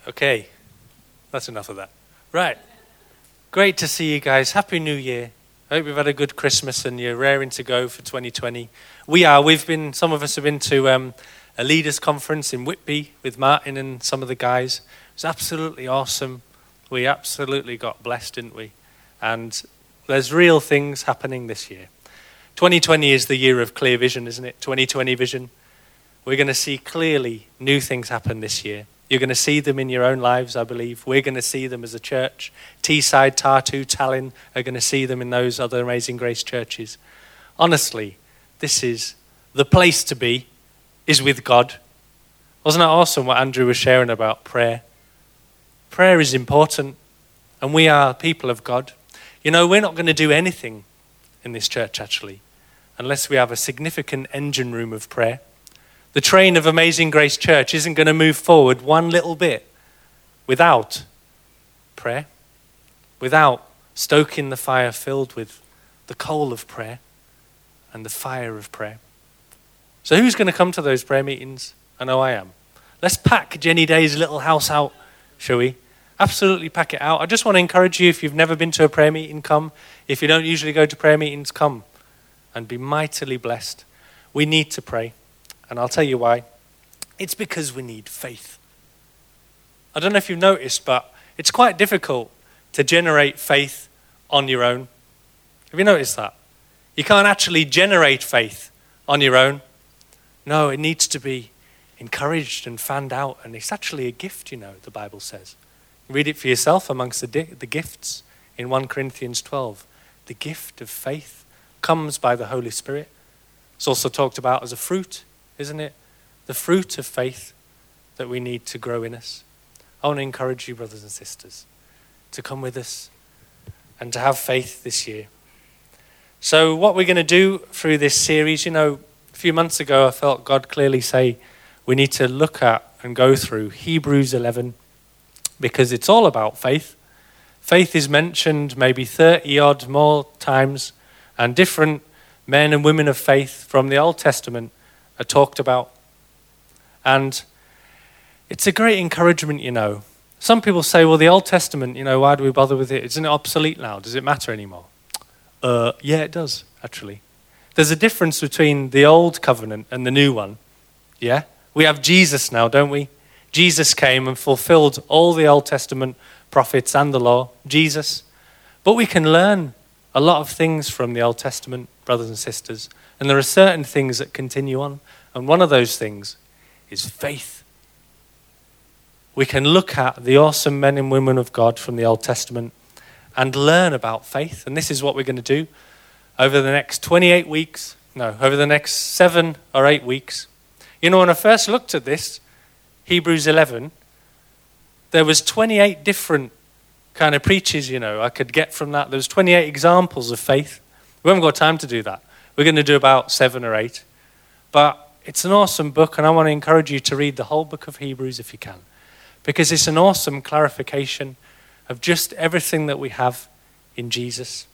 Okay, that's enough of that. Right, great to see you guys. Happy New Year. I hope you've had a good Christmas and you're raring to go for 2020. Some of us have been to a leaders conference in Whitby with Martin and some of the guys. It was absolutely awesome. We absolutely got blessed, didn't we? And there's real things happening this year. 2020 is the year of clear vision, isn't it? 2020 vision. We're going to see clearly new things happen this year. You're going to see them in your own lives, I believe. We're going to see them as a church. Teesside, Tartu, Tallinn are going to see them in those other Amazing Grace churches. Honestly, this is the place to be, is with God. Wasn't that awesome what Andrew was sharing about prayer? Prayer is important, and we are people of God. You know, we're not going to do anything in this church, actually, unless we have a significant engine room of prayer. The train of Amazing Grace Church isn't going to move forward one little bit without prayer, without stoking the fire filled with the coal of prayer and the fire of prayer. So who's going to come to those prayer meetings? I know I am. Let's pack Jenny Day's little house out, shall we? Absolutely pack it out. I just want to encourage you, if you've never been to a prayer meeting, come. If you don't usually go to prayer meetings, come and be mightily blessed. We need to pray. And I'll tell you why. It's because we need faith. I don't know if you've noticed, but it's quite difficult to generate faith on your own. Have you noticed that? You can't actually generate faith on your own. No, it needs to be encouraged and fanned out. And it's actually a gift, you know, the Bible says. Read it for yourself amongst the gifts in 1 Corinthians 12. The gift of faith comes by the Holy Spirit. It's also talked about as a fruit, isn't it? The fruit of faith that we need to grow in us. I want to encourage you, brothers and sisters, to come with us and to have faith this year. So what we're going to do through this series, you know, a few months ago I felt God clearly say we need to look at and go through Hebrews 11 because it's all about faith. Faith is mentioned maybe 30 odd more times, and different men and women of faith from the Old Testament are talked about. And it's a great encouragement, you know. Some people say, well, the Old Testament, you know, why do we bother with it? Isn't it obsolete now? Does it matter anymore? Yeah, it does, actually. There's a difference between the old covenant and the new one. Yeah? We have Jesus now, don't we? Jesus came and fulfilled all the Old Testament prophets and the law. Jesus. But we can learn a lot of things from the Old Testament, brothers and sisters. And there are certain things that continue on. And one of those things is faith. We can look at the awesome men and women of God from the Old Testament and learn about faith. And this is what we're going to do over the next over the next 7 or 8 weeks. You know, when I first looked at this, Hebrews 11, there was 28 different kind of preaches, you know, I could get from that. There was 28 examples of faith. We haven't got time to do that. We're going to do about 7 or 8. But it's an awesome book, and I want to encourage you to read the whole book of Hebrews if you can, because it's an awesome clarification of just everything that we have in Jesus.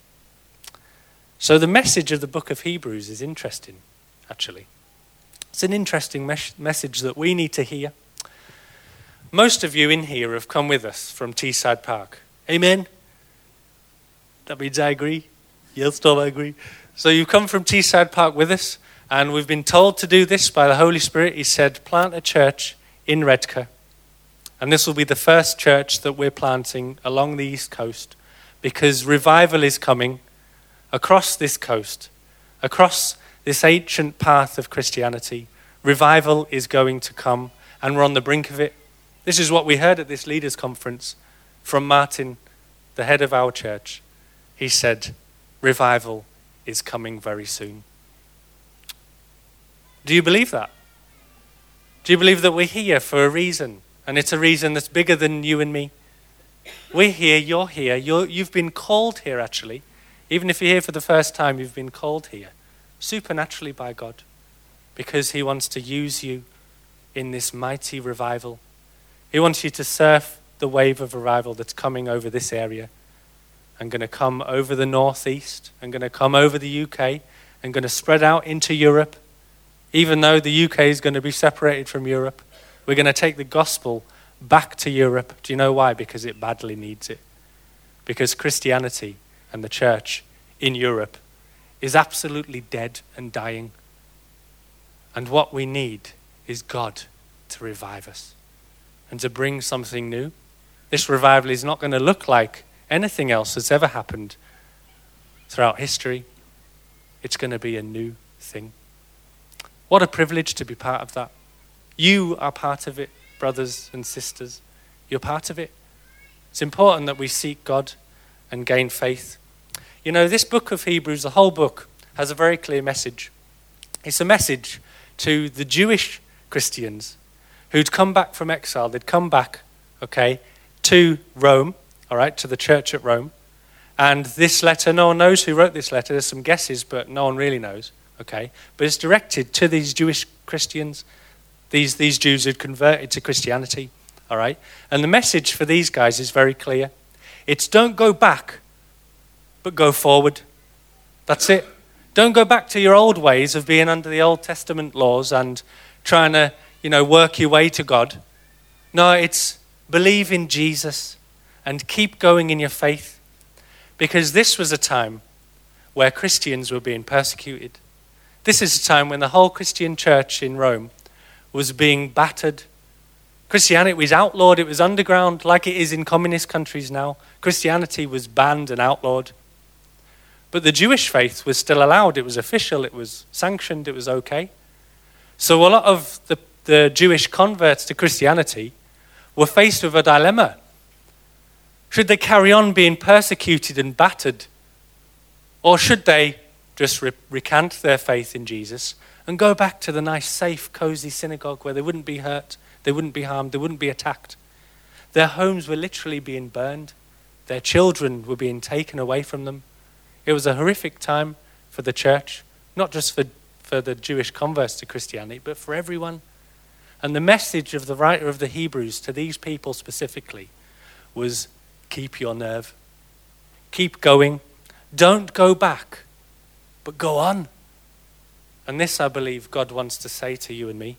So the message of the book of Hebrews is interesting, actually. It's an interesting message that we need to hear. Most of you in here have come with us from Teesside Park. Amen? That means I agree. Yes, Tom, I agree. So you've come from Teesside Park with us, and we've been told to do this by the Holy Spirit. He said, plant a church in Redcar. And this will be the first church that we're planting along the East Coast, because revival is coming across this coast, across this ancient path of Christianity. Revival is going to come, and we're on the brink of it. This is what we heard at this leaders conference from Martin, the head of our church. He said, revival is coming very soon. Do you believe that? Do you believe that we're here for a reason? And it's a reason that's bigger than you and me. We're here, you're here. You've been called here, actually. Even if you're here for the first time, you've been called here supernaturally by God, because he wants to use you in this mighty revival. He wants you to surf the wave of revival that's coming over this area and going to come over the northeast and going to come over the UK and going to spread out into Europe. Even though the UK is going to be separated from Europe, we're going to take the gospel back to Europe. Do you know why? Because it badly needs it. Because Christianity and the church in Europe is absolutely dead and dying. And what we need is God to revive us and to bring something new. This revival is not going to look like anything else that's ever happened throughout history. It's going to be a new thing. What a privilege to be part of that. You are part of it, brothers and sisters. You're part of it. It's important that we seek God and gain faith. You know, this book of Hebrews, the whole book, has a very clear message. It's a message to the Jewish Christians who'd come back from exile. They'd come back, to Rome, all right, to the church at Rome. And this letter, no one knows who wrote this letter. There's some guesses, but no one really knows, okay? But it's directed to these Jewish Christians, these Jews who'd converted to Christianity, all right? And the message for these guys is very clear. It's don't go back, but go forward. That's it. Don't go back to your old ways of being under the Old Testament laws and trying to, work your way to God. No, it's believe in Jesus and keep going in your faith. Because this was a time where Christians were being persecuted. This is a time when the whole Christian church in Rome was being battered. Christianity was outlawed. It was underground like it is in communist countries now. Christianity was banned and outlawed. But the Jewish faith was still allowed. It was official. It was sanctioned. It was okay. So a lot of the Jewish converts to Christianity were faced with a dilemma. Should they carry on being persecuted and battered? Or should they just recant their faith in Jesus and go back to the nice, safe, cozy synagogue where they wouldn't be hurt, they wouldn't be harmed, they wouldn't be attacked? Their homes were literally being burned. Their children were being taken away from them. It was a horrific time for the church, not just for the Jewish converts to Christianity, but for everyone. And the message of the writer of the Hebrews to these people specifically was, keep your nerve. Keep going. Don't go back, but go on. And this, I believe, God wants to say to you and me.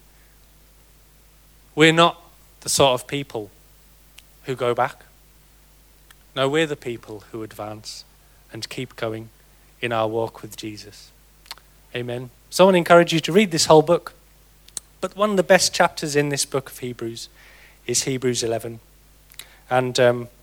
We're not the sort of people who go back. No, we're the people who advance and keep going in our walk with Jesus. Amen. So I want to encourage you to read this whole book. But one of the best chapters in this book of Hebrews is Hebrews 11. And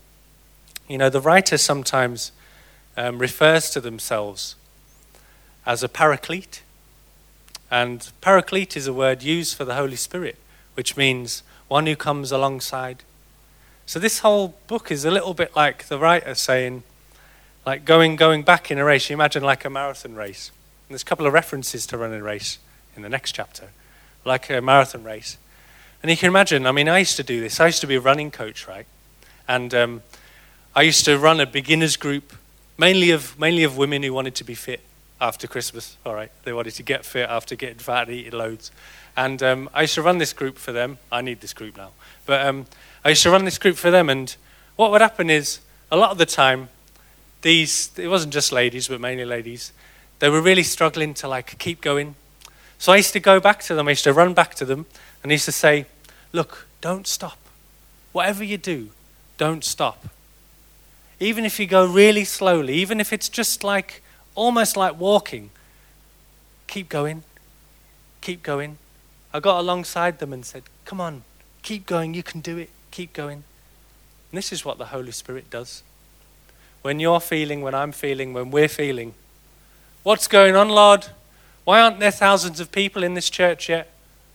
the writer sometimes refers to themselves as a paraclete. And paraclete is a word used for the Holy Spirit, which means one who comes alongside. So this whole book is a little bit like the writer saying, like going back in a race. You imagine like a marathon race. And there's a couple of references to running a race in the next chapter, like a marathon race. And you can imagine, I used to do this. I used to be a running coach, right? And I used to run a beginners group, mainly of women who wanted to be fit after Christmas. All right, they wanted to get fit after getting fat and eating loads. And I used to run this group for them. I need this group now. But I used to run this group for them. And what would happen is, a lot of the time, it wasn't just ladies, but mainly ladies, they were really struggling to keep going. So I used to go back to them. I used to run back to them. And I used to say, look, don't stop. Whatever you do, don't stop. Even if you go really slowly, even if it's just almost like walking, keep going. Keep going. I got alongside them and said, come on, keep going. You can do it. Keep going. And this is what the Holy Spirit does. When you're feeling, when I'm feeling, when we're feeling, what's going on, Lord? Why aren't there thousands of people in this church yet?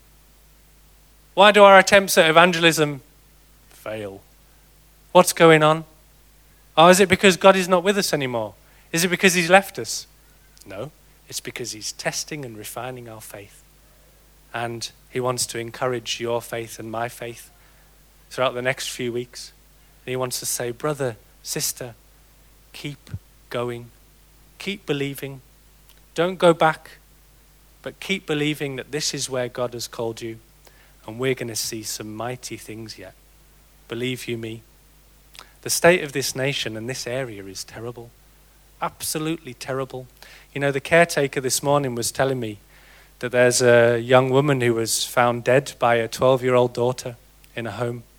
Why do our attempts at evangelism fail? What's going on? Oh, is it because God is not with us anymore? Is it because he's left us? No, it's because he's testing and refining our faith. And he wants to encourage your faith and my faith throughout the next few weeks. And he wants to say, brother, sister, keep going. Keep believing. Don't go back, but keep believing that this is where God has called you. And we're going to see some mighty things yet. Believe you me. The state of this nation and this area is terrible. Absolutely terrible. The caretaker this morning was telling me that there's a young woman who was found dead by a 12-year-old daughter in a home.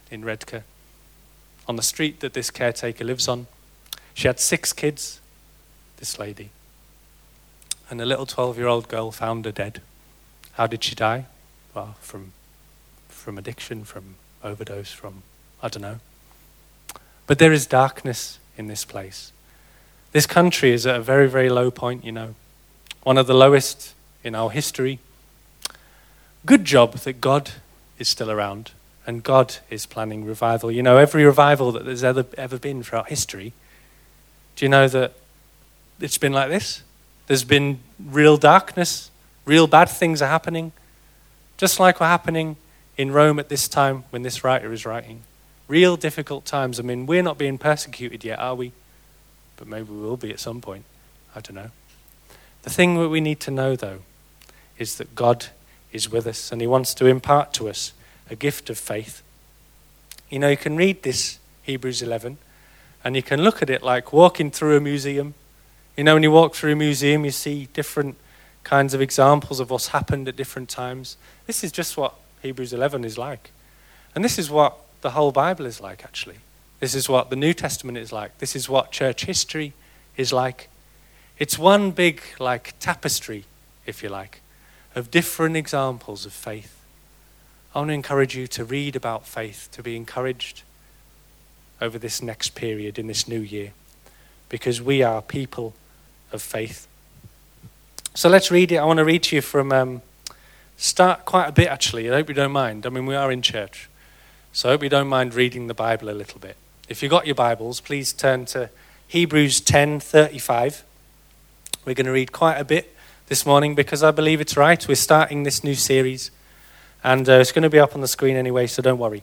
in Redcar, on the street that this caretaker lives on. She had 6 kids, this lady. And a little 12-year-old girl found her dead. How did she die? Well, from addiction, from overdose, from, I don't know. But there is darkness in this place. This country is at a very, very low point, you know. One of the lowest in our history. Good job that God is still around and God is planning revival. You know, every revival that there's ever been throughout history, do you know that it's been like this? There's been real darkness, real bad things are happening, just like were happening in Rome at this time when this writer is writing. Real difficult times. I mean, we're not being persecuted yet, are we? But maybe we will be at some point. I don't know. The thing that we need to know, though, is that God is with us and he wants to impart to us a gift of faith. You know, you can read this, Hebrews 11, and you can look at it like walking through a museum. You know, when you walk through a museum, you see different kinds of examples of what's happened at different times. This is just what Hebrews 11 is like. And this is what the whole Bible is like, actually. This is what the New Testament is like. This is what church history is like. It's one big, like, tapestry, if you like, of different examples of faith. I want to encourage you to read about faith, to be encouraged over this next period in this new year, because we are people of faith. So let's read it. I want to read to you from, start quite a bit, actually. I hope you don't mind. I mean, we are in church, so I hope you don't mind reading the Bible a little bit. If you've got your Bibles, please turn to Hebrews 10:35. We're going to read quite a bit this morning because I believe it's right. We're starting this new series, and it's going to be up on the screen anyway, so don't worry.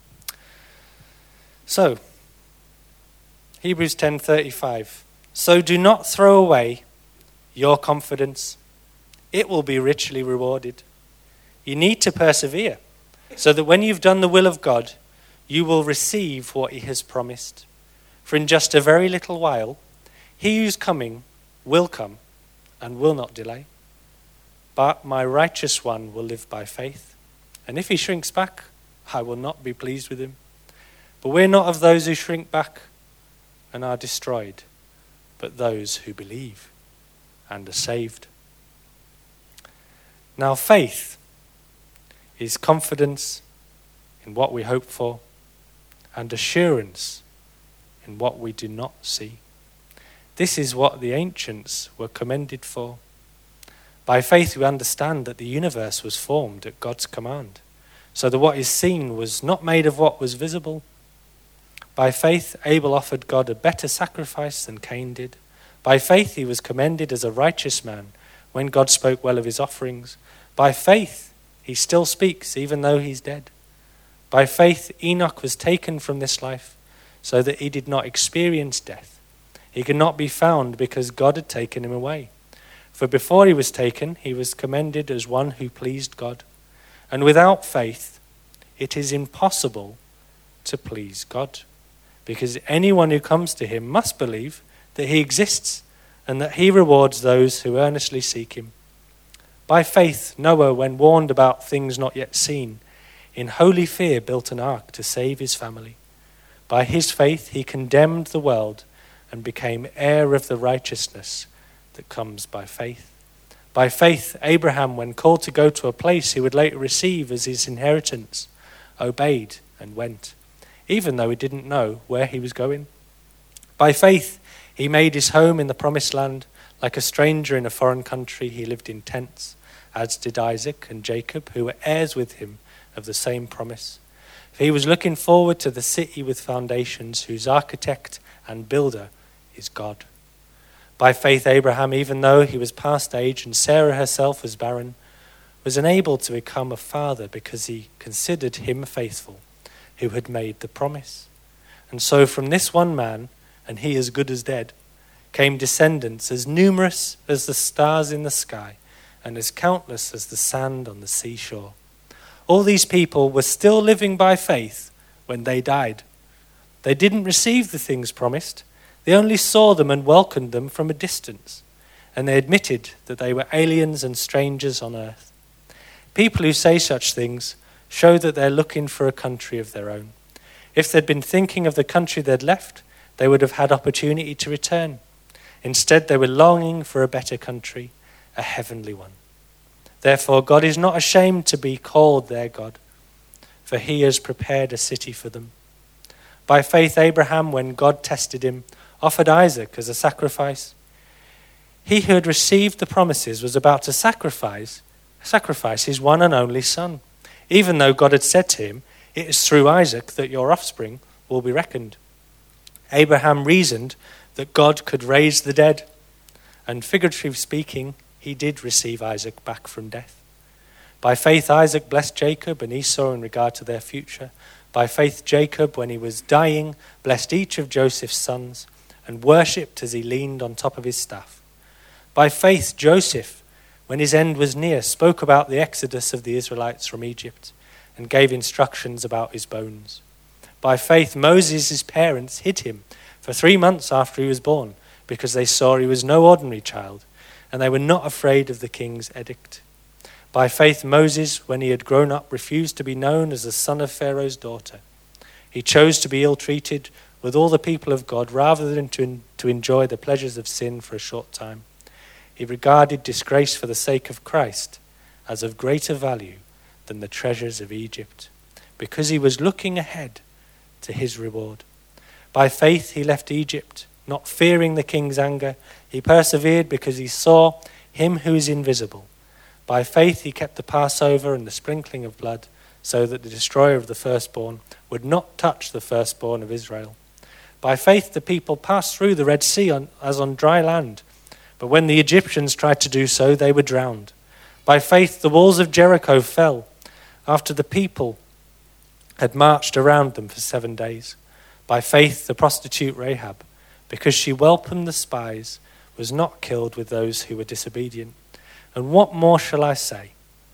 So, Hebrews 10:35. So do not throw away your confidence. It will be richly rewarded. You need to persevere so that when you've done the will of God, you will receive what he has promised. For in just a very little while, he who's coming will come and will not delay. But my righteous one will live by faith. And if he shrinks back, I will not be pleased with him. But we're not of those who shrink back and are destroyed, but those who believe and are saved. Now faith is confidence in what we hope for and assurance in what we do not see. This is what the ancients were commended for. By faith we understand that the universe was formed at God's command, so that what is seen was not made of what was visible. By faith Abel offered God a better sacrifice than Cain did. By faith he was commended as a righteous man when God spoke well of his offerings. By faith he still speaks even though he's dead. By faith Enoch was taken from this life so that he did not experience death. He could not be found because God had taken him away. For before he was taken, he was commended as one who pleased God. And without faith, it is impossible to please God, because anyone who comes to him must believe that he exists and that he rewards those who earnestly seek him. By faith, Noah, when warned about things not yet seen, in holy fear built an ark to save his family. By his faith, he condemned the world and became heir of the righteousness that comes by faith. By faith, Abraham, when called to go to a place he would later receive as his inheritance, obeyed and went, even though he didn't know where he was going. By faith, he made his home in the promised land. Like a stranger in a foreign country, he lived in tents, as did Isaac and Jacob, who were heirs with him of the same promise. For he was looking forward to the city with foundations, whose architect and builder is God. By faith, Abraham, even though he was past age and Sarah herself was barren, was enabled to become a father because he considered him faithful who had made the promise. And so from this one man, and he as good as dead, came descendants as numerous as the stars in the sky and as countless as the sand on the seashore. All these people were still living by faith when they died. They didn't receive the things promised. They only saw them and welcomed them from a distance, and they admitted that they were aliens and strangers on earth. People who say such things show that they're looking for a country of their own. If they'd been thinking of the country they'd left, they would have had opportunity to return. Instead, they were longing for a better country, a heavenly one. Therefore, God is not ashamed to be called their God, for he has prepared a city for them. By faith, Abraham, when God tested him, offered Isaac as a sacrifice. He who had received the promises was about to sacrifice his one and only son, even though God had said to him, "It is through Isaac that your offspring will be reckoned." Abraham reasoned that God could raise the dead, and figuratively speaking, he did receive Isaac back from death. By faith, Isaac blessed Jacob and Esau in regard to their future. By faith, Jacob, when he was dying, blessed each of Joseph's sons and worshipped as he leaned on top of his staff. By faith, Joseph, when his end was near, spoke about the exodus of the Israelites from Egypt and gave instructions about his bones. By faith, Moses' parents hid him for 3 months after he was born, because they saw he was no ordinary child, and they were not afraid of the king's edict. By faith, Moses, when he had grown up, refused to be known as the son of Pharaoh's daughter. He chose to be ill-treated with all the people of God rather than to enjoy the pleasures of sin for a short time. He regarded disgrace for the sake of Christ as of greater value than the treasures of Egypt, because he was looking ahead to his reward. By faith, he left Egypt, not fearing the king's anger. He persevered because he saw him who is invisible. By faith, he kept the Passover and the sprinkling of blood, so that the destroyer of the firstborn would not touch the firstborn of Israel. By faith, the people passed through the Red Sea as on dry land, but when the Egyptians tried to do so, they were drowned. By faith, the walls of Jericho fell after the people had marched around them for 7 days. By faith, the prostitute Rahab, because she welcomed the spies, was not killed with those who were disobedient. And what more shall I say?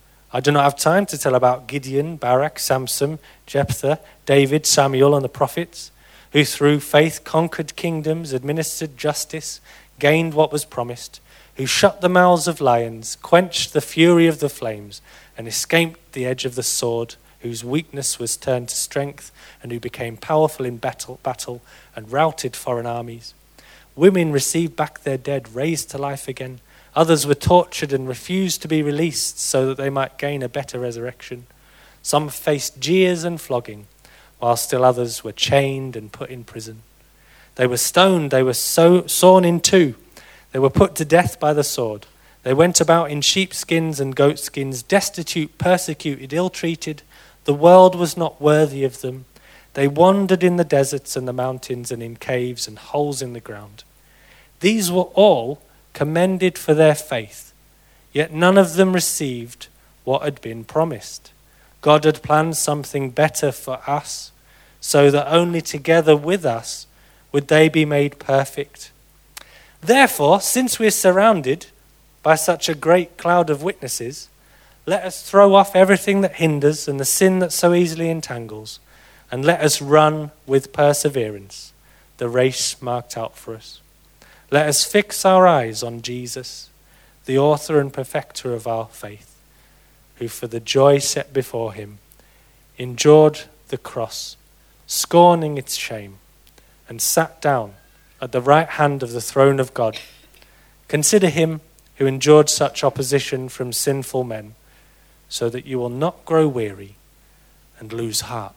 I do not have time to tell about Gideon, Barak, Samson, Jephthah, David, Samuel, and the prophets, who through faith conquered kingdoms, administered justice, gained what was promised, who shut the mouths of lions, quenched the fury of the flames, and escaped the edge of the sword, whose weakness was turned to strength, and who became powerful in battle and routed foreign armies. Women received back their dead, raised to life again. Others were tortured and refused to be released so that they might gain a better resurrection. Some faced jeers and flogging, while still others were chained and put in prison. They were stoned, they were sawn in two. They were put to death by the sword. They went about in sheepskins and goatskins, destitute, persecuted, ill-treated. The world was not worthy of them. They wandered in the deserts and the mountains and in caves and holes in the ground. These were all commended for their faith, yet none of them received what had been promised. God had planned something better for us, so that only together with us would they be made perfect. Therefore, since we are surrounded by such a great cloud of witnesses, let us throw off everything that hinders and the sin that so easily entangles, and let us run with perseverance the race marked out for us. Let us fix our eyes on Jesus, the author and perfecter of our faith, who for the joy set before him endured the cross, scorning its shame, and sat down at the right hand of the throne of God. Consider him who endured such opposition from sinful men, so that you will not grow weary and lose heart.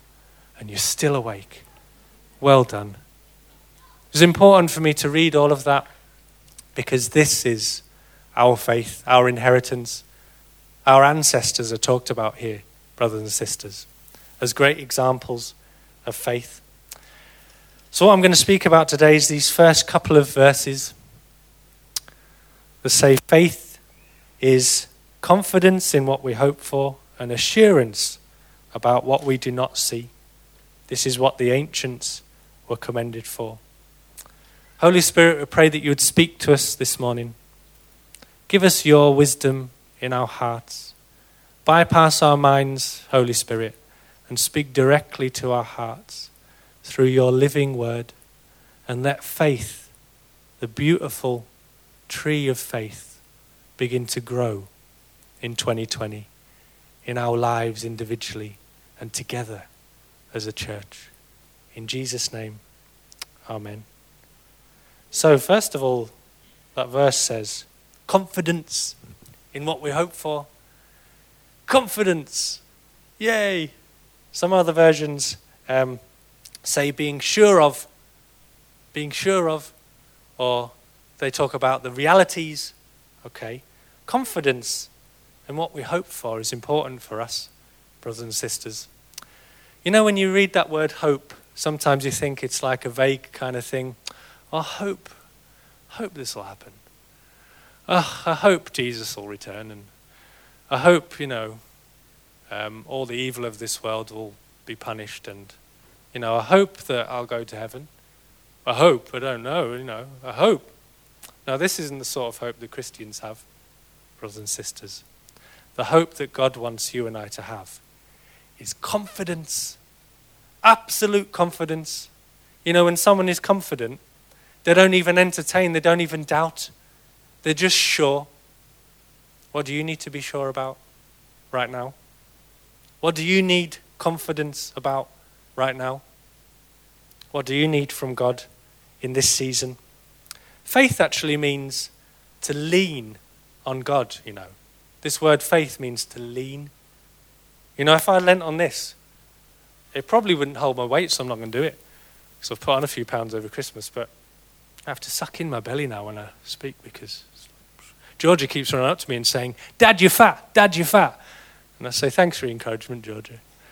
And you're still awake. Well done. It was important for me to read all of that because this is our faith, our inheritance. Our ancestors are talked about here, brothers and sisters, as great examples of faith. So what I'm going to speak about today is these first couple of verses that say faith is confidence in what we hope for and assurance about what we do not see. This is what the ancients were commended for. Holy Spirit, we pray that you would speak to us this morning. Give us your wisdom in our hearts. Bypass our minds, Holy Spirit, and speak directly to our hearts through your living word. And let faith, the beautiful tree of faith, begin to grow in 2020 in our lives individually and together as a church. In Jesus' name, amen. So first of all, that verse says, confidence in what we hope for. Confidence. Yay. Some other versions say being sure of, or they talk about the realities. Okay. Confidence in what we hope for is important for us, brothers and sisters. You know, when you read that word hope, sometimes you think it's like a vague kind of thing. Oh, hope this will happen. Oh, I hope Jesus will return, and I hope, all the evil of this world will be punished, and, I hope that I'll go to heaven. I hope, I don't know, I hope. Now, this isn't the sort of hope that Christians have, brothers and sisters. The hope that God wants you and I to have is confidence, absolute confidence. When someone is confident, they don't even entertain, they don't even doubt. They're just sure. What do you need to be sure about right now? What do you need confidence about right now? What do you need from God in this season? Faith actually means to lean on God, This word faith means to lean. If I leant on this, it probably wouldn't hold my weight, so I'm not going to do it. Because I've put on a few pounds over Christmas, but I have to suck in my belly now when I speak because Georgia keeps running up to me and saying, Dad, you're fat. Dad, you're fat. And I say, thanks for your encouragement, Georgia.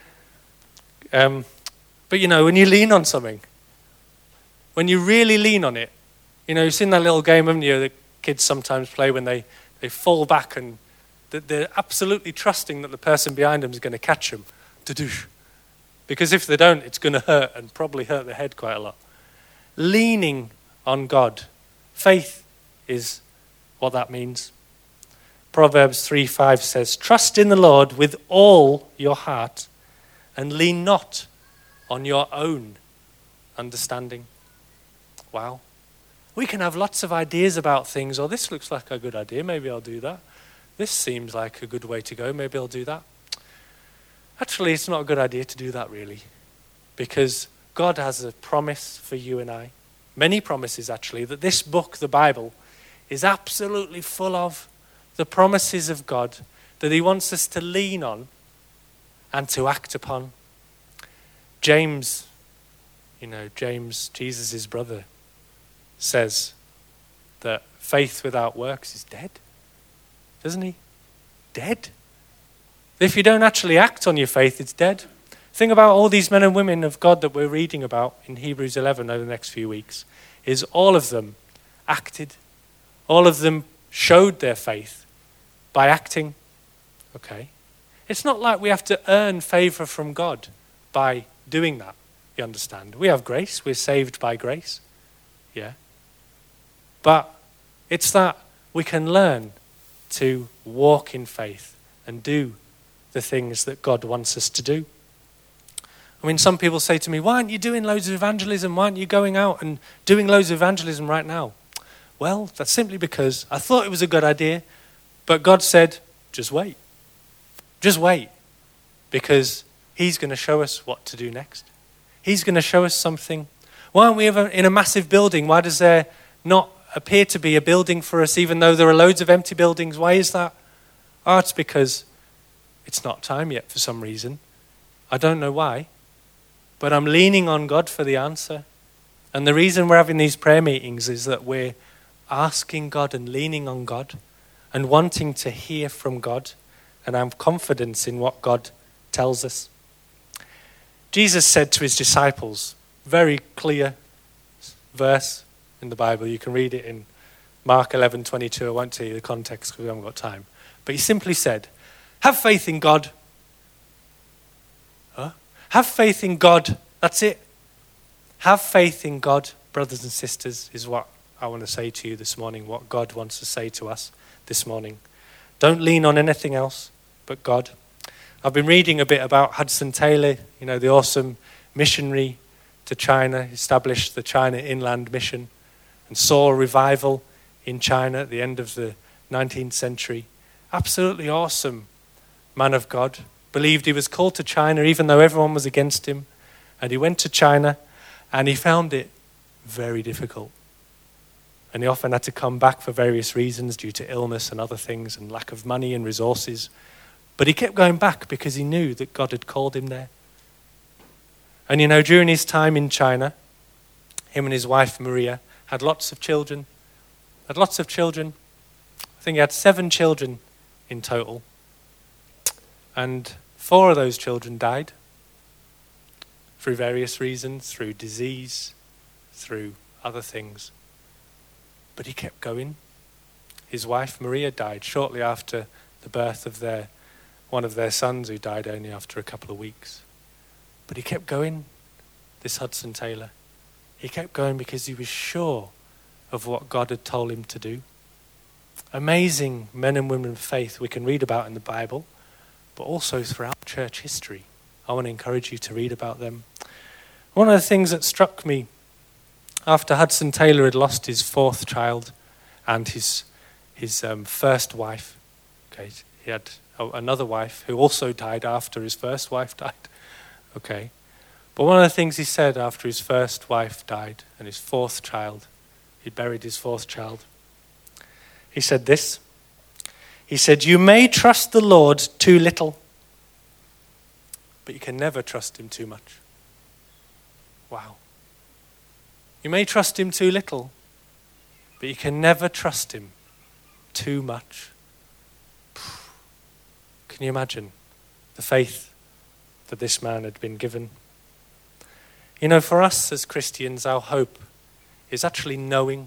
But when you lean on something, when you really lean on it, you've seen that little game, haven't you, that kids sometimes play when they fall back and they're absolutely trusting that the person behind them is going to catch them. Because if they don't, it's going to hurt and probably hurt their head quite a lot. Leaning on God. Faith is what that means. Proverbs 3:5 says, trust in the Lord with all your heart and lean not on your own understanding. Wow. We can have lots of ideas about things. Oh, this looks like a good idea. Maybe I'll do that. This seems like a good way to go. Maybe I'll do that. Actually, it's not a good idea to do that, really, because God has a promise for you and I. Many promises, actually, that this book, the Bible, is absolutely full of the promises of God that he wants us to lean on and to act upon. James, Jesus' brother, says that faith without works is dead. Doesn't he? Dead. If you don't actually act on your faith, it's dead. Think about all these men and women of God that we're reading about in Hebrews 11 over the next few weeks. Is all of them acted. All of them showed their faith by acting. Okay. It's not like we have to earn favor from God by doing that. You understand? We have grace. We're saved by grace. Yeah. But it's that we can learn to walk in faith and do the things that God wants us to do. I mean, some people say to me, why aren't you doing loads of evangelism? Why aren't you going out and doing loads of evangelism right now? Well, that's simply because I thought it was a good idea, but God said, just wait. Just wait. Because he's going to show us what to do next. He's going to show us something. Why aren't we ever in a massive building? Why does there not appear to be a building for us, even though there are loads of empty buildings? Why is that? Oh, it's because it's not time yet for some reason. I don't know why. But I'm leaning on God for the answer. And the reason we're having these prayer meetings is that we're asking God and leaning on God and wanting to hear from God and have confidence in what God tells us. Jesus said to his disciples, very clear verse in the Bible. You can read it in Mark 11:22. I won't tell you the context because we haven't got time. But he simply said, have faith in God. Have faith in God. That's it. Have faith in God, brothers and sisters, is what I want to say to you this morning, what God wants to say to us this morning. Don't lean on anything else but God. I've been reading a bit about Hudson Taylor, the awesome missionary to China, established the China Inland Mission and saw a revival in China at the end of the 19th century. Absolutely awesome man of God. Believed he was called to China even though everyone was against him. And he went to China. And he found it very difficult. And he often had to come back for various reasons due to illness and other things and lack of money and resources. But he kept going back because he knew that God had called him there. And during his time in China, him and his wife Maria had lots of children. I think he had 7 children in total. And 4 of those children died through various reasons, through disease, through other things. But he kept going. His wife Maria died shortly after the birth of one of their sons, who died only after a couple of weeks. But he kept going, this Hudson Taylor. He kept going because he was sure of what God had told him to do. Amazing men and women of faith we can read about in the Bible, but also throughout church history. I want to encourage you to read about them. One of the things that struck me after Hudson Taylor had lost his 4th child and his first wife, okay, he had another wife who also died after his first wife died. Okay. But one of the things he said after his first wife died and his 4th child, he'd buried his 4th child. He said this. He said, "You may trust the Lord too little, but you can never trust him too much." Wow. You may trust him too little, but you can never trust him too much. Can you imagine the faith that this man had been given? For us as Christians, our hope is actually knowing.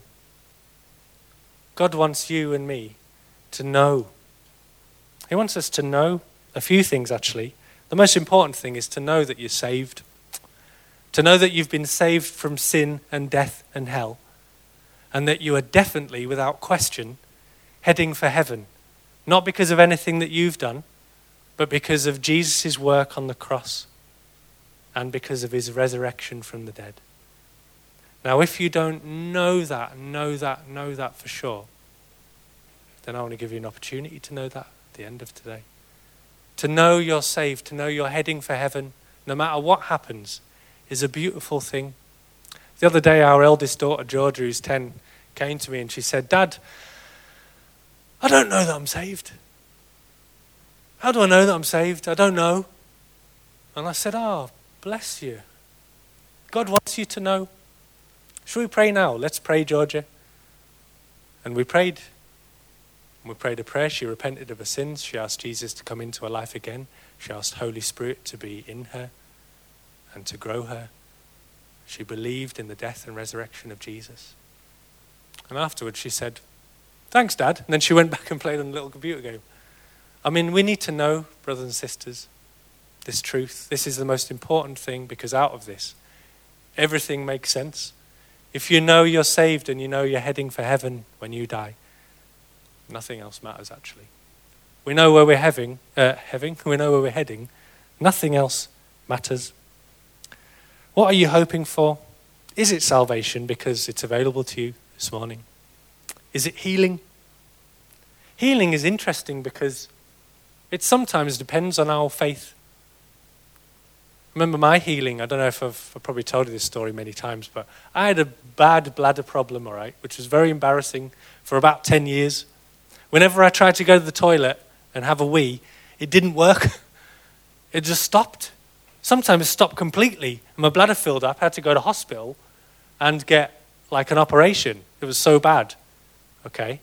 God wants you and me to know. He wants us to know a few things, actually. The most important thing is to know that you're saved. To know that you've been saved from sin and death and hell. And that you are definitely, without question, heading for heaven. Not because of anything that you've done, but because of Jesus' work on the cross and because of his resurrection from the dead. Now, if you don't know that for sure, then I want to give you an opportunity to know that at the end of today. To know you're saved, to know you're heading for heaven, no matter what happens, is a beautiful thing. The other day, our eldest daughter, Georgia, who's 10, came to me and she said, "Dad, I don't know that I'm saved. How do I know that I'm saved? I don't know." And I said, "Oh, bless you. God wants you to know. Shall we pray now? Let's pray, Georgia." And we prayed. We prayed a prayer. She repented of her sins. She asked Jesus to come into her life again. She asked Holy Spirit to be in her and to grow her. She believed in the death and resurrection of Jesus. And afterwards she said, "Thanks, Dad." And then she went back and played on a little computer game. We need to know, brothers and sisters, this truth. This is the most important thing, because out of this, everything makes sense. If you know you're saved and you know you're heading for heaven when you die, nothing else matters, actually. We know where we're we know where we're heading. Nothing else matters. What are you hoping for? Is it salvation because it's available to you this morning? Is it healing? Healing is interesting because it sometimes depends on our faith. Remember my healing, I don't know if I've probably told you this story many times, but I had a bad bladder problem, all right, which was very embarrassing for about 10 years. Whenever I tried to go to the toilet and have a wee, it didn't work. It just stopped. Sometimes it stopped completely. And my bladder filled up. I had to go to hospital and get an operation. It was so bad. Okay.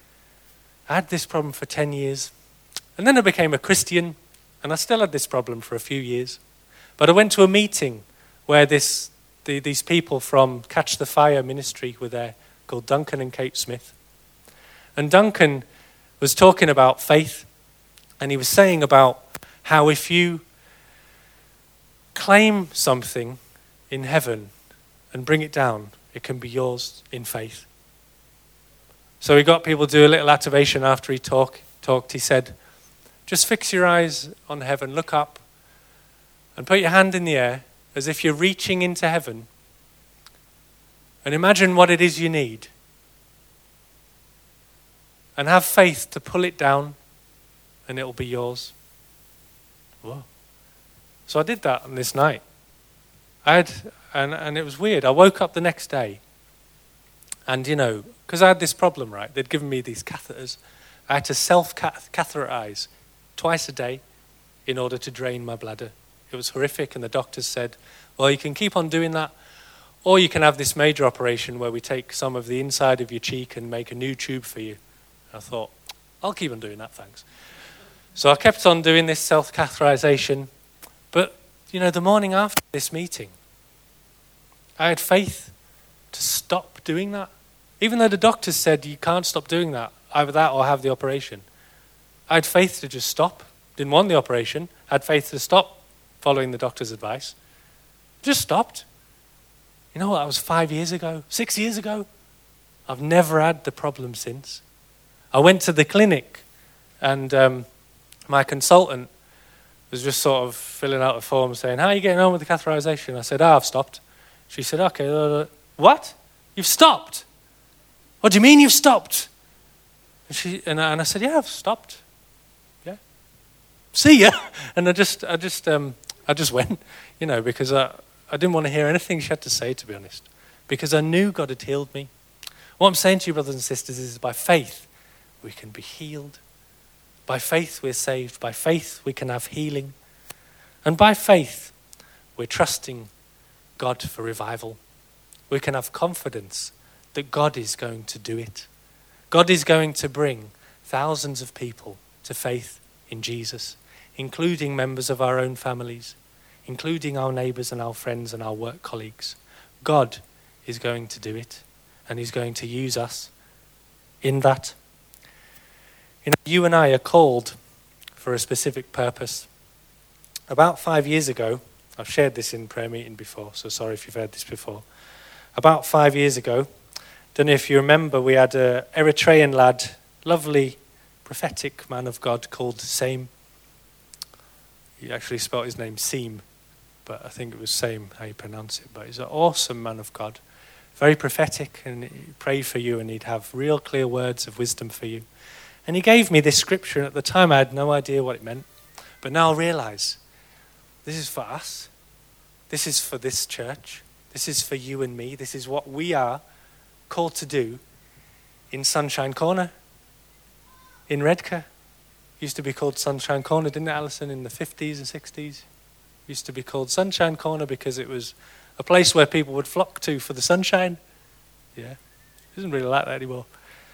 I had this problem for 10 years. And then I became a Christian, and I still had this problem for a few years. But I went to a meeting where these people from Catch the Fire ministry were there, called Duncan and Kate Smith. And Duncan was talking about faith, and he was saying about how if you claim something in heaven and bring it down, it can be yours in faith. So he got people to do a little activation after he talked. He said, "Just fix your eyes on heaven, look up, and put your hand in the air as if you're reaching into heaven, and imagine what it is you need. And have faith to pull it down, and it'll be yours." Whoa. So I did that on this night. And it was weird. I woke up the next day and, because I had this problem, right? They'd given me these catheters. I had to self-catheterize twice a day in order to drain my bladder. It was horrific, and the doctors said, well, you can keep on doing that, or you can have this major operation where we take some of the inside of your cheek and make a new tube for you. I thought, I'll keep on doing that, thanks. So I kept on doing this self-catheterization, but, the morning after this meeting, I had faith to stop doing that. Even though the doctors said you can't stop doing that, either that or have the operation. I had faith to just stop. Didn't want the operation. Had faith to stop following the doctor's advice. Just stopped. You know what? That was 5 years ago, 6 years ago. I've never had the problem since. I went to the clinic and my consultant was just sort of filling out a form saying, how are you getting on with the catheterization? I said, I've stopped. She said, okay, what? You've stopped? What do you mean you've stopped? And I said, yeah, I've stopped. Yeah. See ya. And I just went, because I didn't want to hear anything she had to say, to be honest, because I knew God had healed me. What I'm saying to you, brothers and sisters, is by faith we can be healed. By faith we're saved. By faith we can have healing. And by faith we're trusting God for revival. We can have confidence that God is going to do it. God is going to bring thousands of people to faith in Jesus, including members of our own families, including our neighbours and our friends and our work colleagues. God is going to do it, and he's going to use us in that. You and I are called for a specific purpose. About 5 years ago, I've shared this in prayer meeting before, so sorry if you've heard this before. About 5 years ago, don't know if you remember, we had an Eritrean lad, lovely prophetic man of God called Saim. He actually spelled his name Seam, but I think it was Saim how you pronounce it. But he's an awesome man of God, very prophetic, and he'd pray for you and he'd have real clear words of wisdom for you. And he gave me this scripture, and at the time I had no idea what it meant. But now I realise this is for us. This is for this church. This is for you and me. This is what we are called to do in Sunshine Corner, in Redcar. Used to be called Sunshine Corner, didn't it, Alison, in the 50s and 60s? Used to be called Sunshine Corner because it was a place where people would flock to for the sunshine. Yeah, it isn't really like that anymore.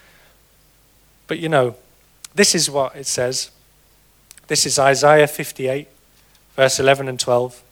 But this is what it says. This is Isaiah 58, verse 11 and 12.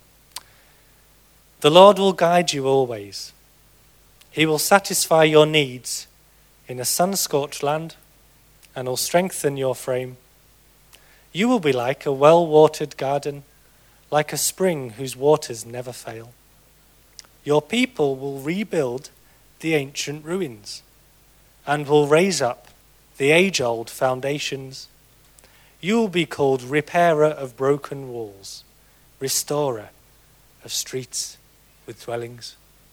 The Lord will guide you always. He will satisfy your needs in a sun-scorched land and will strengthen your frame. You will be like a well-watered garden, like a spring whose waters never fail. Your people will rebuild the ancient ruins and will raise up the age-old foundations. You will be called repairer of broken walls, restorer of streets with dwellings.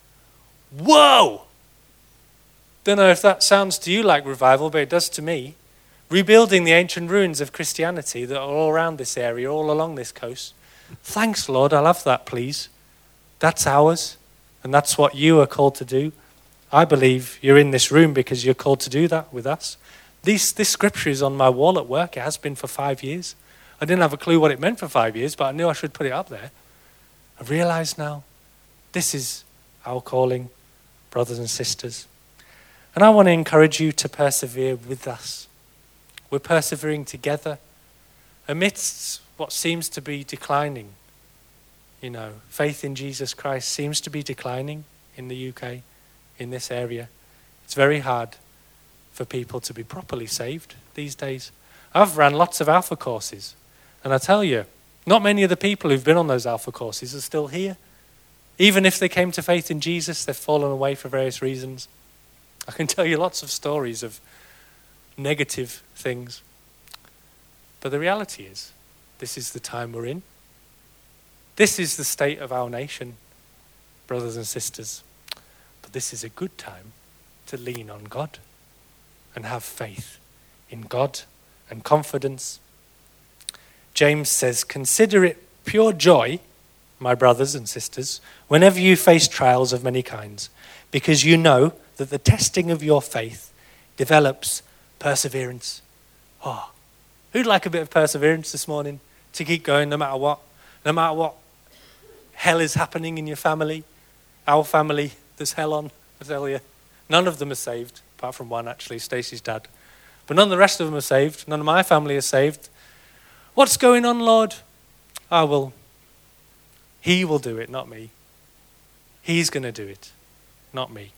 Whoa! Don't know if that sounds to you like revival, but it does to me. Rebuilding the ancient ruins of Christianity that are all around this area, all along this coast. Thanks, Lord, I'll have that, please. That's ours, and that's what you are called to do. I believe you're in this room because you're called to do that with us. This scripture is on my wall at work. It has been for 5 years. I didn't have a clue what it meant for 5 years, but I knew I should put it up there. I realise now this is our calling, brothers and sisters. And I want to encourage you to persevere with us. We're persevering together amidst what seems to be declining. Faith in Jesus Christ seems to be declining in the UK, in this area. It's very hard for people to be properly saved these days. I've ran lots of Alpha courses, and I tell you, not many of the people who've been on those Alpha courses are still here. Even if they came to faith in Jesus, they've fallen away for various reasons. I can tell you lots of stories of negative things. But the reality is, this is the time we're in. This is the state of our nation, brothers and sisters. But this is a good time to lean on God and have faith in God and confidence. James says, consider it pure joy my brothers and sisters, whenever you face trials of many kinds, because you know that the testing of your faith develops perseverance. Oh, who'd like a bit of perseverance this morning to keep going no matter what? No matter what hell is happening in your family, our family, there's hell on, I tell you. None of them are saved, apart from one actually, Stacey's dad. But none of the rest of them are saved. None of my family are saved. What's going on, Lord? He will do it, not me. He's going to do it, not me.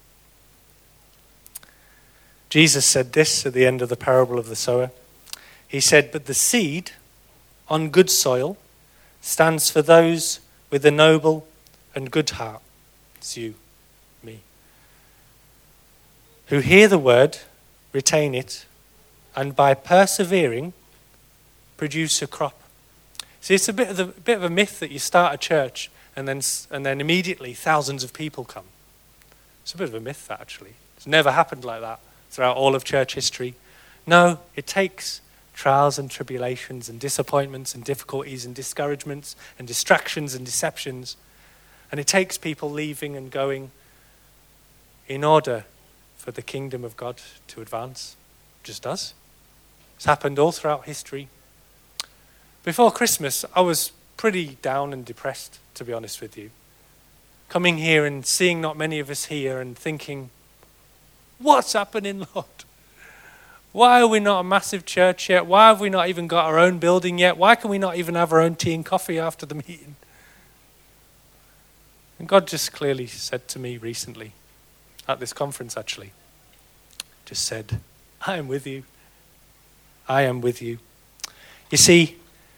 Jesus said this at the end of the parable of the sower. He said, but the seed on good soil stands for those with a noble and good heart. It's you, me. Who hear the word, retain it, and by persevering, produce a crop. See, it's a bit of a myth that you start a church and then immediately thousands of people come. It's a bit of a myth, that actually. It's never happened like that throughout all of church history. No, it takes trials and tribulations and disappointments and difficulties and discouragements and distractions and deceptions. And it takes people leaving and going in order for the kingdom of God to advance. It just does. It's happened all throughout history. Before Christmas, I was pretty down and depressed, to be honest with you. Coming here and seeing not many of us here and thinking, what's happening, Lord? Why are we not a massive church yet? Why have we not even got our own building yet? Why can we not even have our own tea and coffee after the meeting? And God just clearly said to me recently, at this conference actually, just said, I am with you. I am with you. You see,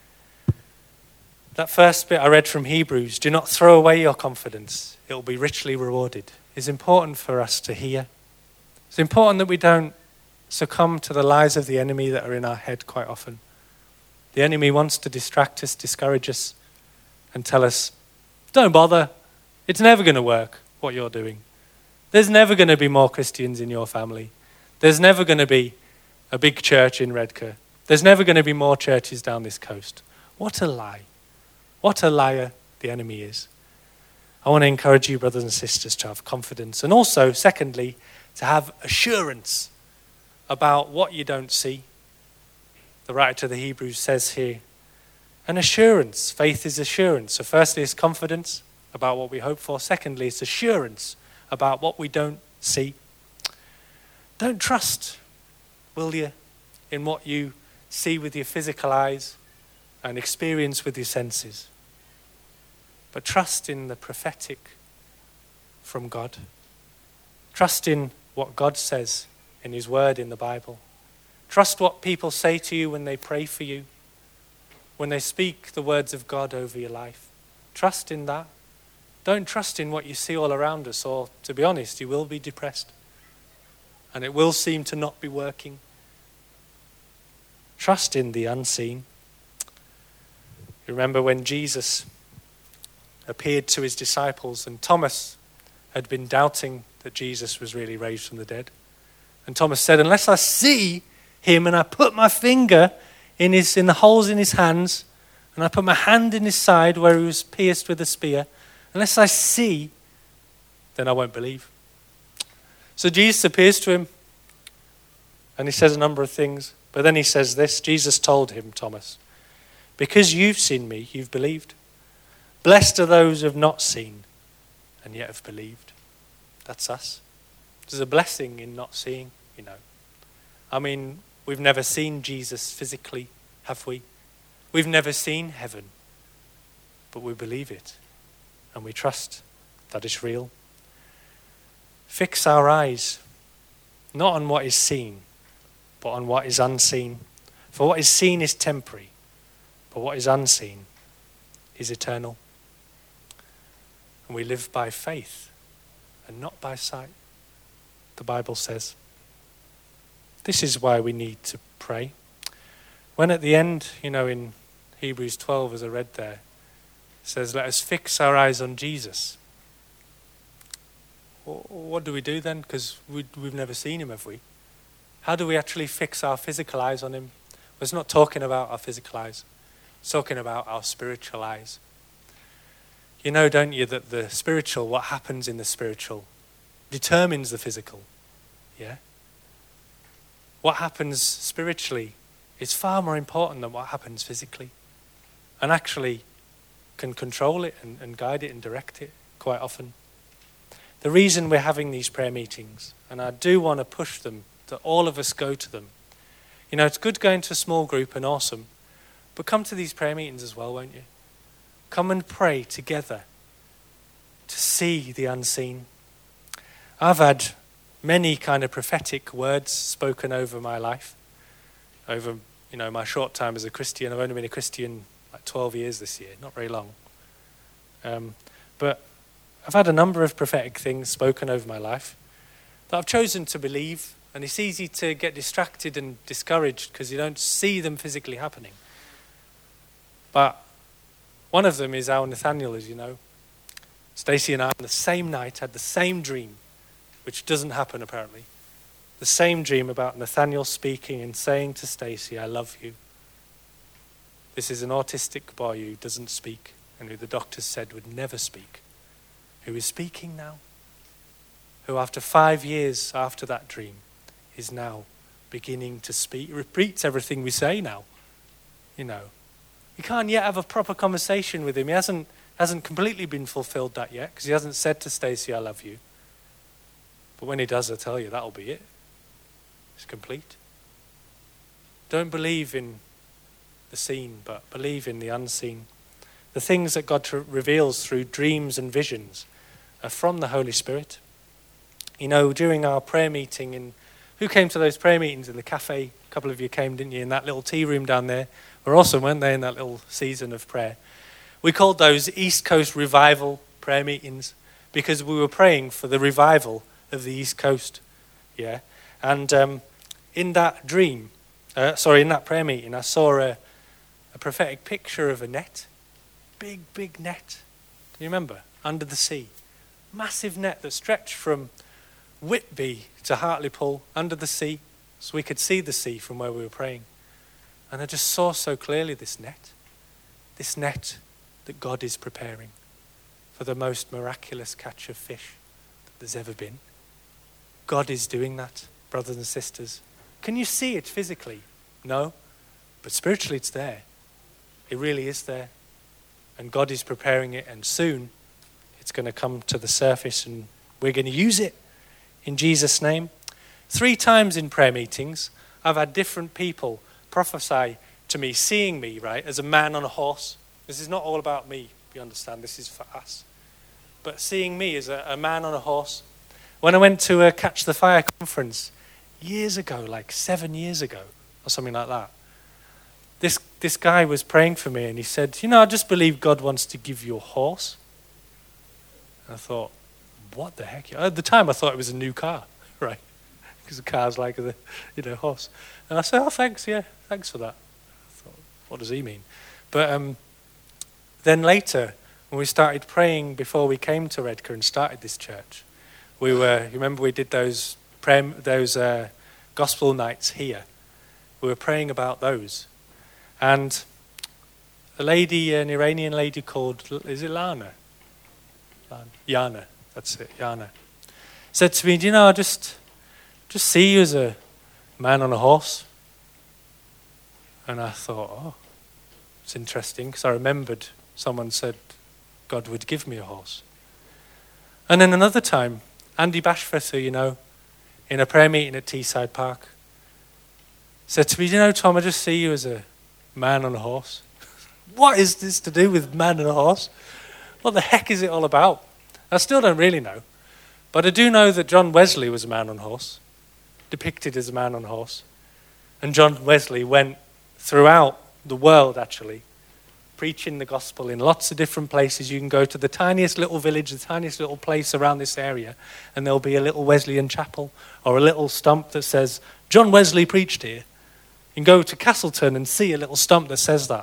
that first bit I read from Hebrews, do not throw away your confidence. It will be richly rewarded. It's important for us to hear. It's important that we don't succumb to the lies of the enemy that are in our head quite often. The enemy wants to distract us, discourage us, and tell us, don't bother. It's never going to work, what you're doing. There's never going to be more Christians in your family. There's never going to be a big church in Redcar. There's never going to be more churches down this coast. What a lie. What a liar the enemy is. I want to encourage you, brothers and sisters, to have confidence. And also, secondly, to have assurance about what you don't see. The writer to the Hebrews says here, an assurance. Faith is assurance. So firstly, it's confidence about what we hope for. Secondly, it's assurance about what we don't see. Don't trust, will you, in what you see with your physical eyes and experience with your senses. But trust in the prophetic from God. Trust in what God says in his word in the Bible. Trust what people say to you when they pray for you, when they speak the words of God over your life. Trust in that. Don't trust in what you see all around us, or to be honest, you will be depressed. And it will seem to not be working. Trust in the unseen. You remember when Jesus appeared to his disciples and Thomas had been doubting that Jesus was really raised from the dead. And Thomas said, unless I see him and I put my finger in the holes in his hands and I put my hand in his side where he was pierced with a spear, unless I see, then I won't believe. So Jesus appears to him and he says a number of things. But then he says this, Jesus told him, Thomas, because you've seen me, you've believed. Blessed are those who have not seen and yet have believed. That's us. There's a blessing in not seeing, you know. I mean, we've never seen Jesus physically, have we? We've never seen heaven, but we believe it and we trust that it's real. Fix our eyes, not on what is seen, but on what is unseen. For what is seen is temporary, but what is unseen is eternal. And we live by faith and not by sight, the Bible says. This is why we need to pray. When at the end, in Hebrews 12, as I read there, it says, let us fix our eyes on Jesus. What do we do then? Because we've never seen him, have we? How do we actually fix our physical eyes on him? Well, it's not talking about our physical eyes. It's talking about our spiritual eyes. You know, don't you, that the spiritual, what happens in the spiritual, determines the physical. Yeah? What happens spiritually is far more important than what happens physically. And actually can control it and guide it and direct it quite often. The reason we're having these prayer meetings, and I do want to push them, that all of us go to them. You know, it's good going to a small group and awesome, but come to these prayer meetings as well, won't you? Come and pray together to see the unseen. I've had many kind of prophetic words spoken over my life, over, you know, my short time as a Christian. I've only been a Christian like 12 years this year, not very long. But I've had a number of prophetic things spoken over my life that I've chosen to believe, and it's easy to get distracted and discouraged because you don't see them physically happening. But one of them is our Nathaniel, as you know. Stacey and I on the same night had the same dream, which doesn't happen apparently. The same dream about Nathaniel speaking and saying to Stacey, "I love you." This is an autistic boy who doesn't speak and who the doctors said would never speak, who is speaking now, who after 5 years after that dream is now beginning to speak. He repeats everything we say now, you know. You can't yet have a proper conversation with him. He hasn't completely been fulfilled that yet because he hasn't said to Stacey, "I love you." But when he does, I tell you, that'll be it. It's complete. Don't believe in the seen, but believe in the unseen. The things that God reveals through dreams and visions are from the Holy Spirit. You know, during our prayer meeting, who came to those prayer meetings in the cafe? A couple of you came, didn't you, in that little tea room down there? Were awesome, weren't they, in that little season of prayer? We called those East Coast Revival prayer meetings because we were praying for the revival of the East Coast. Yeah, and in that dream, in that prayer meeting, I saw a prophetic picture of a net. Big net. Do you remember? Under the sea. Massive net that stretched from Whitby to Hartlepool under the sea, so we could see the sea from where we were praying. And I just saw so clearly this net that God is preparing for the most miraculous catch of fish that there's ever been. God is doing that, brothers and sisters. Can you see it physically? No, but spiritually it's there. It really is there. And God is preparing it, and soon it's going to come to the surface and we're going to use it in Jesus' name. 3 times in prayer meetings, I've had different people prophesy to me, seeing me, right, as a man on a horse. This is not all about me, you understand, this is for us. But seeing me as a man on a horse. When I went to a Catch the Fire conference years ago, like 7 years ago, or something like that, this guy was praying for me and he said, "You know, I just believe God wants to give you a horse." And I thought, what the heck? At the time I thought it was a new car, right? Because the car's like a horse. And I said, "Oh, thanks, yeah, thanks for that." I thought, what does he mean? But then later, when we started praying before we came to Redcar and started this church, you remember we did those gospel nights here. We were praying about those. And an Iranian lady called, is it Lana? Yana, that's it, Yana. Said to me, "Do you know, I just see you as a man on a horse." And I thought, oh, it's interesting, because I remembered someone said God would give me a horse. And then another time, Andy Bashford, you know, in a prayer meeting at Teesside Park, said to me, "Do you know, Tom, I just see you as a man on a horse." What is this to do with man on a horse? What the heck is it all about? I still don't really know. But I do know that John Wesley was a man on a horse, depicted as a man on a horse. And John Wesley went throughout the world, actually, preaching the gospel in lots of different places. You can go to the tiniest little village, the tiniest little place around this area, and there'll be a little Wesleyan chapel or a little stump that says, "John Wesley preached here." You can go to Castleton and see a little stump that says that.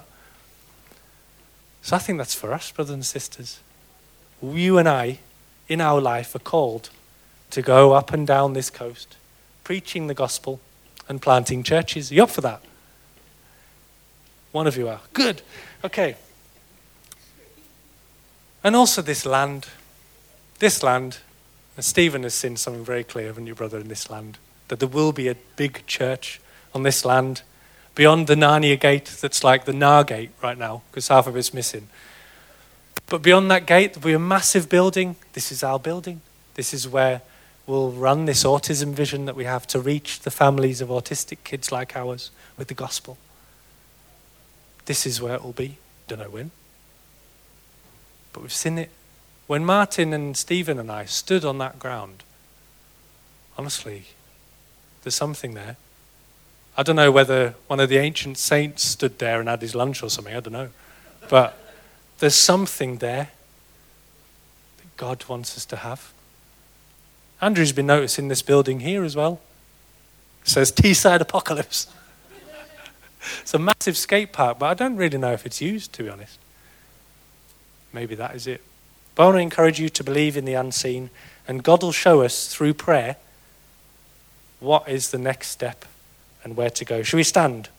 So I think that's for us, brothers and sisters. You and I, in our life, are called to go up and down this coast, preaching the gospel and planting churches. Are you up for that? One of you are. Good. Okay. And also this land. This land. And Stephen has seen something very clear, haven't you, brother, in this land? That there will be a big church on this land beyond the Narnia gate that's like the Nar gate right now, because half of it's missing. But beyond that gate, there'll be a massive building. This is our building. This is where we'll run this autism vision that we have to reach the families of autistic kids like ours with the gospel. This is where it will be. Don't know when. But we've seen it. When Martin and Stephen and I stood on that ground, honestly, there's something there. I don't know whether one of the ancient saints stood there and had his lunch or something, I don't know. But there's something there that God wants us to have. Andrew's been noticing this building here as well. It says Teesside Apocalypse. It's a massive skate park, but I don't really know if it's used, to be honest. Maybe that is it. But I want to encourage you to believe in the unseen, and God will show us through prayer what is the next step and where to go. Shall we stand?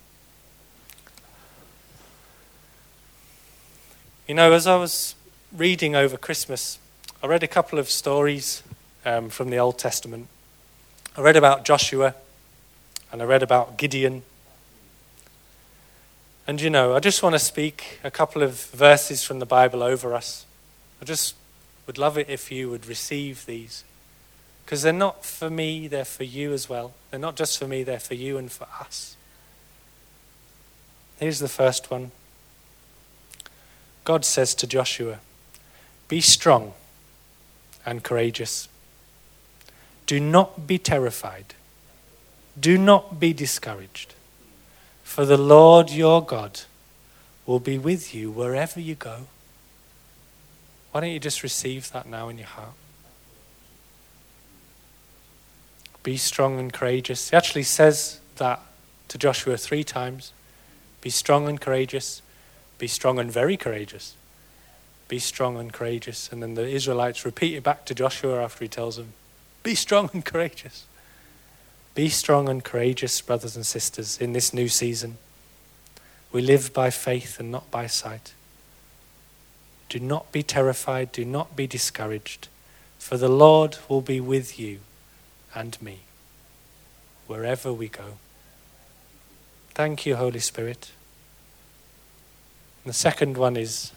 You know, as I was reading over Christmas, I read a couple of stories from the Old Testament. I read about Joshua and I read about Gideon. And you know, I just want to speak a couple of verses from the Bible over us. I just would love it if you would receive these. Because they're not for me, they're for you as well. They're not just for me, they're for you and for us. Here's the first one. God says to Joshua, "Be strong and courageous. Do not be terrified. Do not be discouraged. For the Lord your God will be with you wherever you go." Why don't you just receive that now in your heart? Be strong and courageous. He actually says that to Joshua 3 times. Be strong and courageous. Be strong and very courageous. Be strong and courageous. And then the Israelites repeat it back to Joshua after he tells them, be strong and courageous. Be strong and courageous, brothers and sisters, in this new season. We live by faith and not by sight. Do not be terrified. Do not be discouraged. For the Lord will be with you and me, wherever we go. Thank you, Holy Spirit. And the second one is,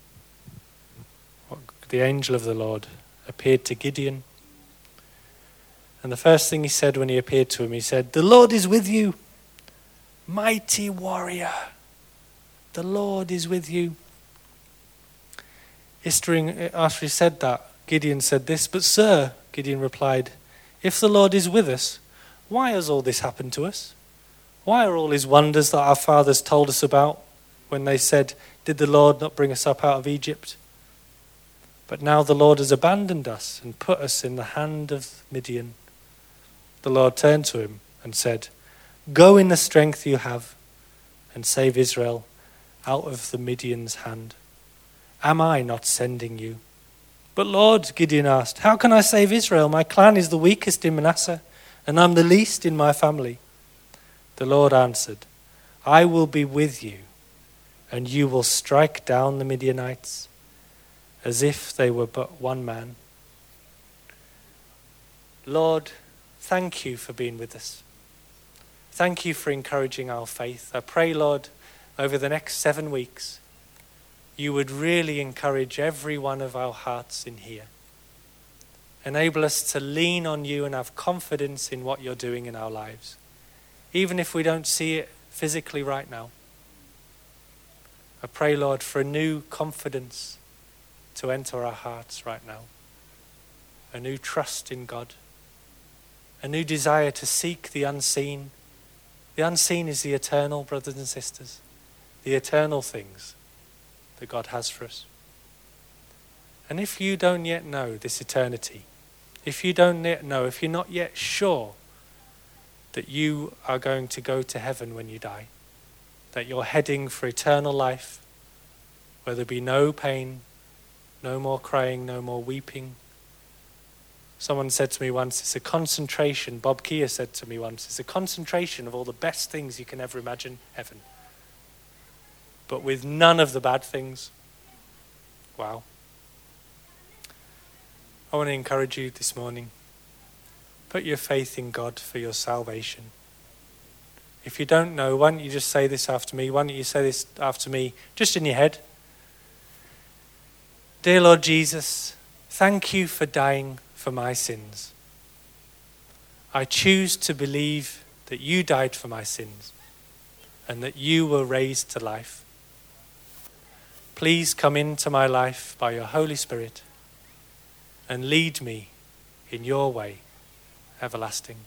the angel of the Lord appeared to Gideon. And the first thing he said when he appeared to him, he said, "The Lord is with you, mighty warrior. The Lord is with you." After he said that, Gideon said this, "But sir," Gideon replied, "if the Lord is with us, why has all this happened to us? Why are all his wonders that our fathers told us about when they said, 'Did the Lord not bring us up out of Egypt?' But now the Lord has abandoned us and put us in the hand of Midian." The Lord turned to him and said, "Go in the strength you have and save Israel out of the Midian's hand. Am I not sending you?" "But Lord," Gideon asked, "how can I save Israel? My clan is the weakest in Manasseh, and I'm the least in my family." The Lord answered, "I will be with you, and you will strike down the Midianites as if they were but one man." Lord, thank you for being with us. Thank you for encouraging our faith. I pray, Lord, over the next 7 weeks, you would really encourage every one of our hearts in here. Enable us to lean on you and have confidence in what you're doing in our lives, even if we don't see it physically right now. I pray, Lord, for a new confidence to enter our hearts right now, a new trust in God, a new desire to seek the unseen. The unseen is the eternal, brothers and sisters, the eternal things that God has for us. And if you don't yet know this eternity, if you don't yet know, if you're not yet sure that you are going to go to heaven when you die, that you're heading for eternal life, where there be no pain, no more crying, no more weeping. Someone said to me once, it's a concentration, Bob Kia said to me once, it's a concentration of all the best things you can ever imagine, heaven. But with none of the bad things. Wow. I want to encourage you this morning. Put your faith in God for your salvation. If you don't know, why don't you just say this after me? Why don't you say this after me just in your head? Dear Lord Jesus, thank you for dying for my sins. I choose to believe that you died for my sins and that you were raised to life. Please come into my life by your Holy Spirit and lead me in your way, everlasting.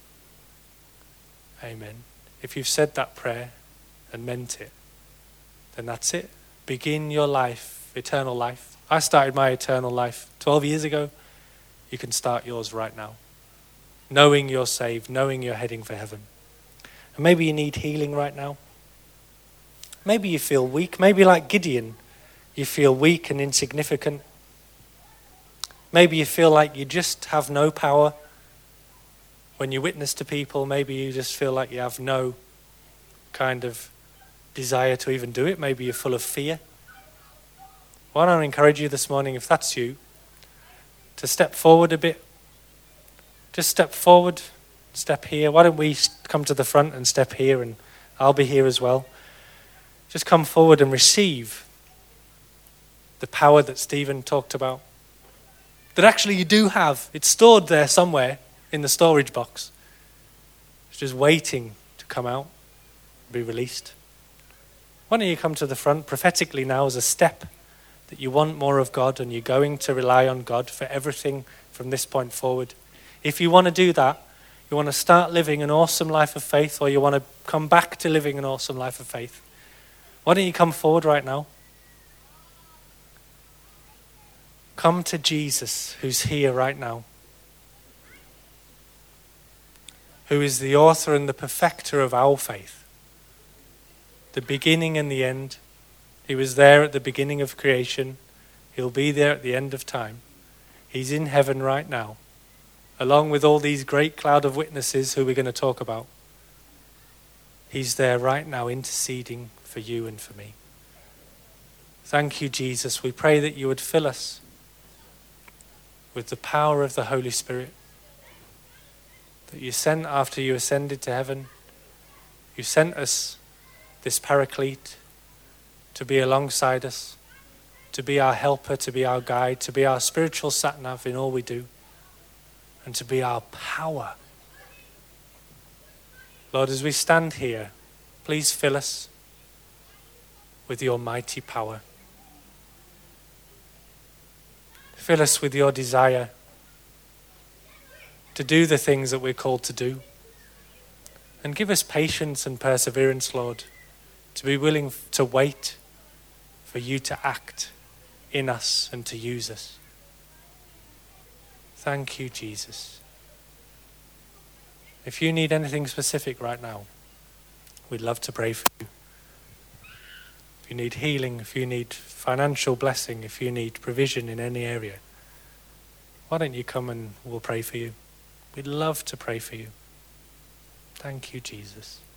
Amen. If you've said that prayer and meant it, then that's it. Begin your life, eternal life. I started my eternal life 12 years ago. You can start yours right now. Knowing you're saved, knowing you're heading for heaven. And maybe you need healing right now. Maybe you feel weak. Maybe like Gideon, you feel weak and insignificant. Maybe you feel like you just have no power. When you witness to people, maybe you just feel like you have no kind of desire to even do it. Maybe you're full of fear. Why don't I encourage you this morning, if that's you, to step forward a bit. Just step forward, step here. Why don't we come to the front and step here, and I'll be here as well. Just come forward and receive the power that Stephen talked about. That actually you do have. It's stored there somewhere in the storage box. It's just waiting to come out, be released. Why don't you come to the front prophetically now as a step that you want more of God and you're going to rely on God for everything from this point forward. If you want to do that, you want to start living an awesome life of faith, or you want to come back to living an awesome life of faith, why don't you come forward right now? Come to Jesus, who's here right now, who is the author and the perfecter of our faith, the beginning and the end. He was there at the beginning of creation. He'll be there at the end of time. He's in heaven right now, along with all these great cloud of witnesses who we're going to talk about. He's there right now interceding for you and for me. Thank you, Jesus. We pray that you would fill us with the power of the Holy Spirit that you sent after you ascended to heaven. You sent us this Paraclete to be alongside us, to be our helper, to be our guide, to be our spiritual sat-nav in all we do, and to be our power. Lord, as we stand here, please fill us with your mighty power. Fill us with your desire to do the things that we're called to do. And give us patience and perseverance, Lord, to be willing to wait for you to act in us and to use us. Thank you, Jesus. If you need anything specific right now, we'd love to pray for you. If you need healing, if you need financial blessing, if you need provision in any area, why don't you come and we'll pray for you. We'd love to pray for you. Thank you, Jesus.